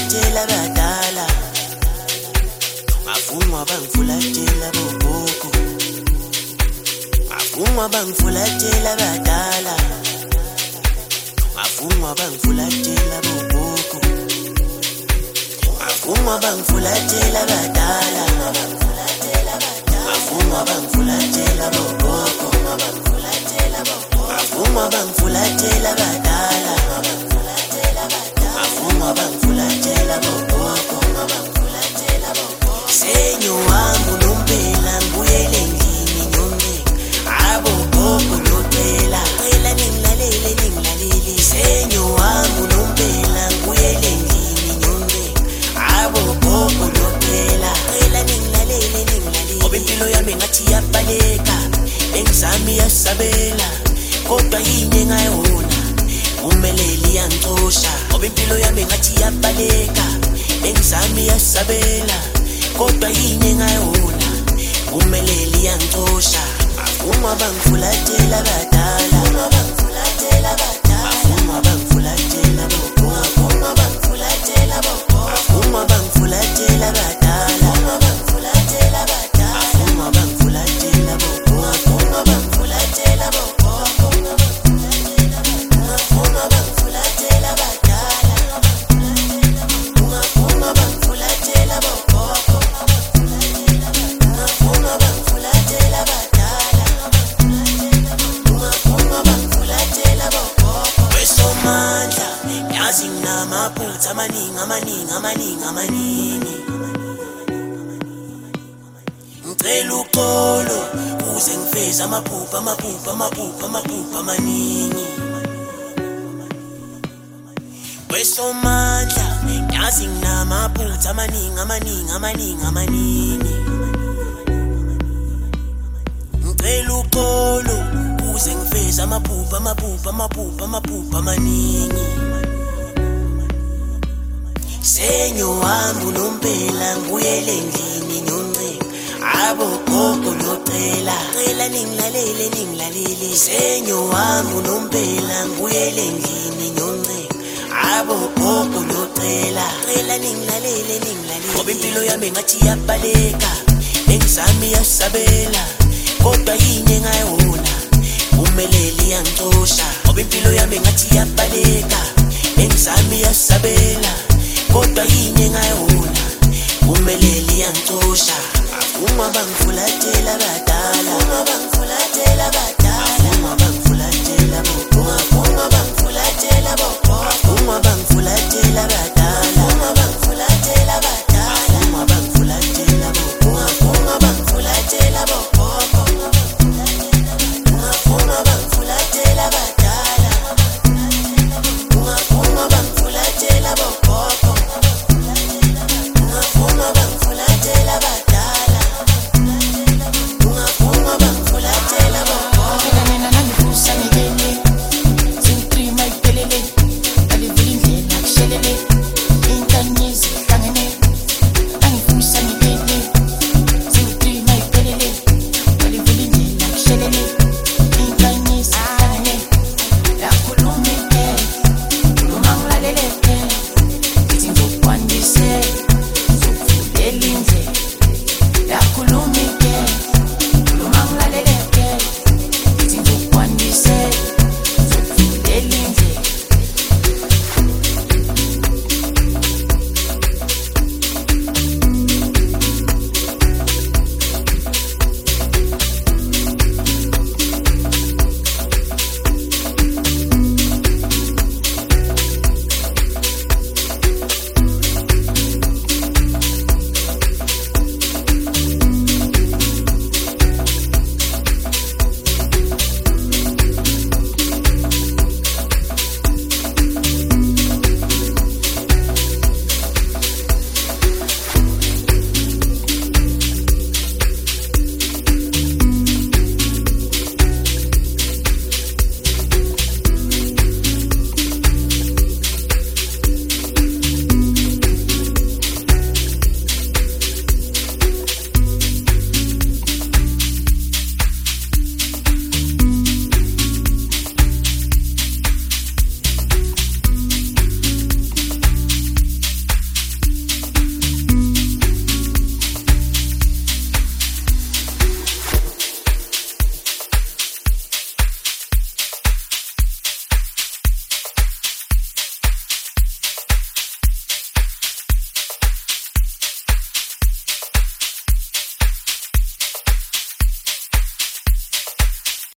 bangifulathela badala, ngafungwa bangifulathela bogogo, ngafungwa bangifulathela badala, ngafungwa bangifulathela bogogo, ngafungwa bangifulathela badala, ngafungwa bangifulathela bogogo, ngafungwa bangifulathela badala, ngafungwa bangifulathela bogogo. Senyo wangu nompela ngibuyele ngini nyonke, abo gogo nocela, cela ningilalele. Senyo wangu nompela ngibuyele ngini nyonke, abo gogo nocela, cela ningilalele. Ngoba impilo yami ngathi yabaleka, engizami yasabela, kodwa yini engayona umeleli iyangicosha. Ngoba impilo yami ngathi yabaleka, engizami yasabela, kodwa yini engayona umeleli iyangicosha. Ngafungwa bangifulathela badala, ngafungwa bangifulathela badala, ngafungwa bangifulathela bogogo, ngafungwa bangifulathela bogogo, ngafungwa bangifulathela badala, ngafungwa bangifulathela badala, ngafungwa bangifulathela bogogo, ngafungwa bangifulathela bogogo, ngafungwa bangifulathela badala, ngafungwa bangifulathela bogogo, ngafungwa bangifulathela badala, ngafungwa bangifulathela bogogo. Wesomandla yazi nginamaphutha amaningi, ngicela uxolo uze ngifeze amaphupha amaningi. Wesomandla yazi nginamaphutha amaningi, ngicela uxolo uze ngifeze amaphupha amaningi. Senyo wami nompela ngibuyele ngini nyonke, abo gogo nocela, cela ningilalele. Senyo wami nompela ngibuyele ngini nyonke, abo gogo nocela, cela ningilalele. Ngoba impilo yami ngathi yabaleka, engizami yasabela, kodwa yini engayona umeleli iyangicosha. Ngoba impilo yami ngathi yabaleka, engizami yasabela, kodwa yini engayona umeleli iyangicosha. Ngafungwa bangifulathela badala, ngafungwa bangifulathela badala.